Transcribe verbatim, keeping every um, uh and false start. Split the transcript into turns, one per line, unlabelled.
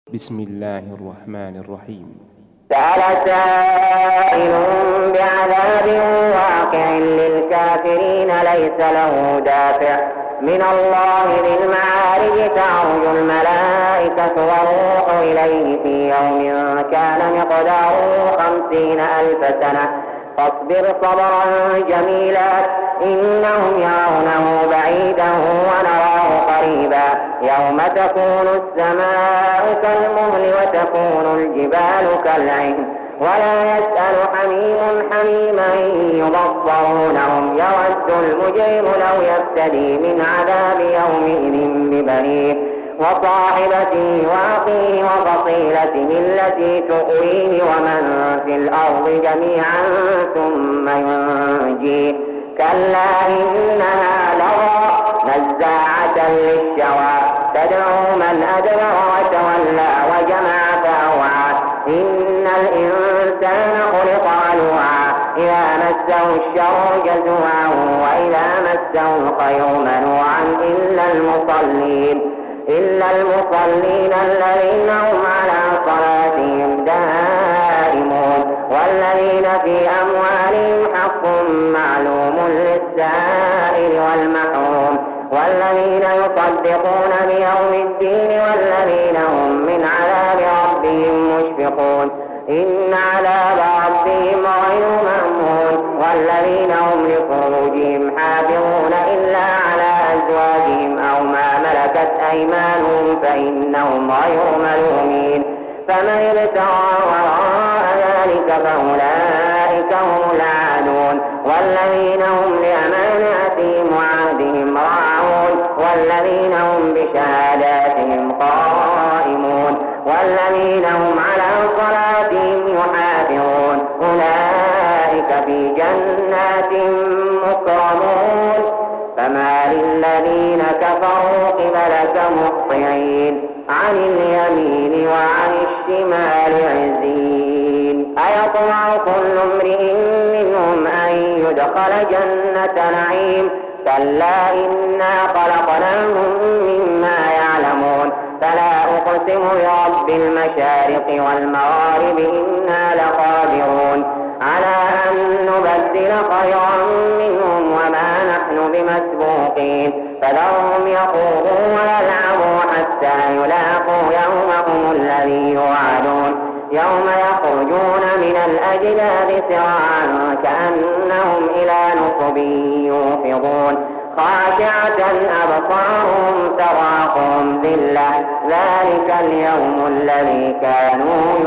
بسم الله الرحمن الرحيم.
سأل سائل بعذاب واقع للكافرين ليس له دافع من الله ذي المعارج تعرج الملائكة والروح إليه في يوم كان مقداره خمسين ألف سنة فاصبر صبرا جميلا إنهم يرونه بعيدا ونراه قريبا يوم تكون السماء كالمهل وتكون الجبال كالعهن ولا يسأل حميم حميما يبصرونهم يود المجرم لو يفتدي من عذاب يومئذ ببنيه وصاحبته وأخيه وفصيلته التي تؤويه ومن في الأرض جميعا ثم ينجيه كلا إنها لظى نزاعة للشوى تدعو من أدبر وتولى وجمع فأوعى إن الإنسان خلق هلوعا إذا مسه الشر جزوعا وإذا مسه الخير منوعا إلا المصلين إلا المصلين الذين هم على صلاتهم دائمون والذين في أموالهم حق معلوم للسائل والمحروم والذين يصدقون بيوم الدين والذين هم من عذاب ربهم مشفقون إن عذاب ربهم غير مأمون والذين هم لفروجهم حافظون إلا على أزواجهم أو ما ملكت أيمانهم فإنهم غير ملومين فمن ابتغى وراء ذلك فأولئك هم العادون والذين هم لأماناتهم وعهدهم راعون والذين هم بشهاداتهم قائمون والذين هم على صلاتهم يحافظون أولئك في جنات مكرمون فما للذين كفروا قبلك مهطعين عن اليمين وعن الشمال عزين أيطمع كل امرئ منهم أن يدخل جنة نعيم كلا إنا خلقناهم مما يعلمون فلا أقسم برب المشارق والمغارب إنا لقادرون على أن نبدل خيرا منهم وما نحن بمسبوقين فذرهم يخوضوا ويلعبوا حتى يلاقوا يومهم الذي يوعدون يوم يخرجون من الأجداث سراعا كأنهم إلى نصب يوفضون خاشعة أبصارهم تراقهم ذلة ذلك اليوم الذي كانوا